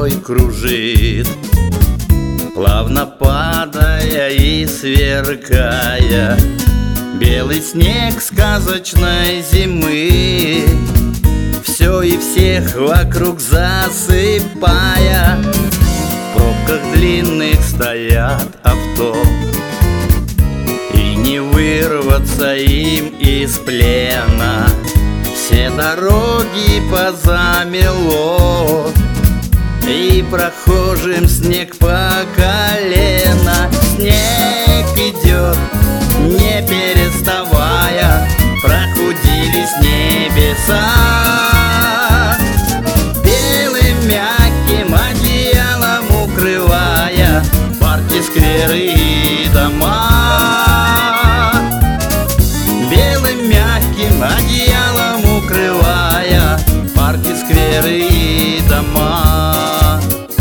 головой кружит, плавно падая и сверкая. Белый снег сказочной зимы, все и всех вокруг засыпая. В пробках длинных стоят авто, и не вырваться им из плена. Все дороги позамело, и прохожим снег по колено. Снег идет, не переставая, прохудились небеса. Белым мягким одеялом укрывая парки, скверы и дома. Белым мягким одеялом укрывая парки, скверы и дома.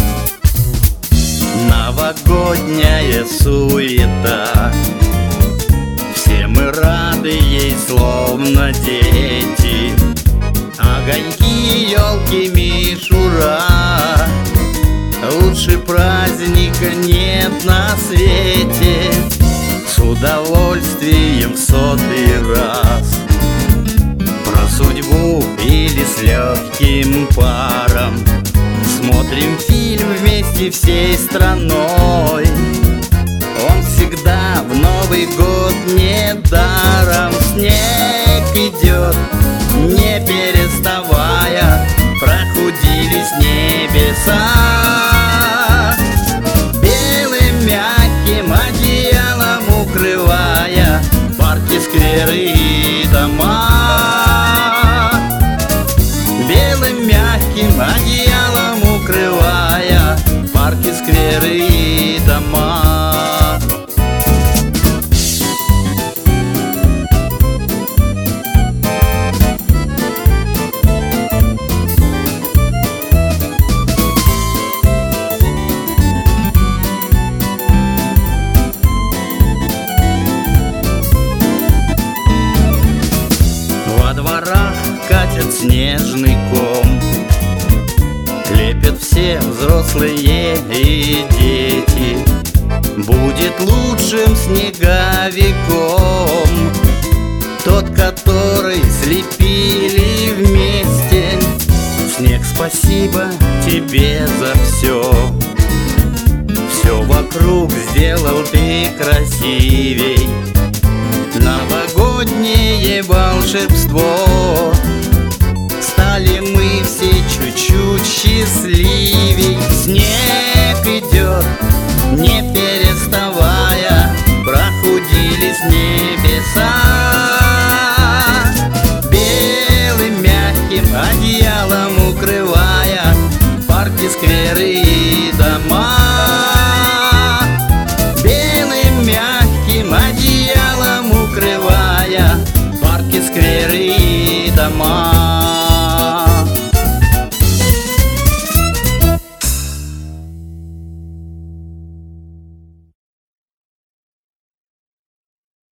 Новогодняя суета, все мы рады ей, словно дети. Огоньки, елки, мишура, лучше праздника нет на свете. С удовольствием в 100-й раз про судьбу или с легким паром смотрим фильм вместе всей страной. Он всегда в Новый год недаром. Снег идет, не переставая, прохудились небеса. Белым мягким одеялом укрывая парки, скверы и дома. Белым мягким одеялом укрывая парки, скверы и дома. Во дворах катят снежный ком, лепят все взрослые и дети. Будет лучшим снеговиком тот, который слепили вместе. Снег, спасибо тебе за все, все вокруг сделал ты красивей. Новогоднее волшебство, стали мы все чуть-чуть счастливей. Снег идет, не переставая, прохудились небеса. Белым мягким одеялом укрывая парки, скверы и дома. Белым мягким одеялом укрывая парки, скверы и дома.